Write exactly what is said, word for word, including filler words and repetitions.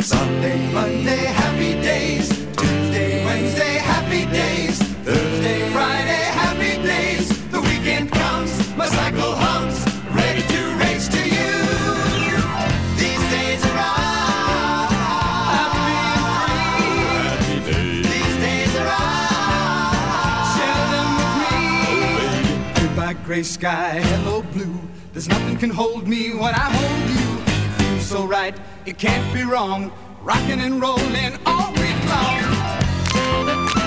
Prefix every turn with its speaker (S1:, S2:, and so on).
S1: Sunday, Monday, happy days. Tuesday, Wednesday, happy days. Thursday, Friday, happy days. The weekend comes, my cycle hums, ready to race to you. These days are ours. Happy and free. Happy days. These days are ours. Share them with me. Oh, goodbye, gray sky, hello, blue. There's nothing can hold me when I hold you. It feels so right, it can't be wrong. Rocking and rolling all week long.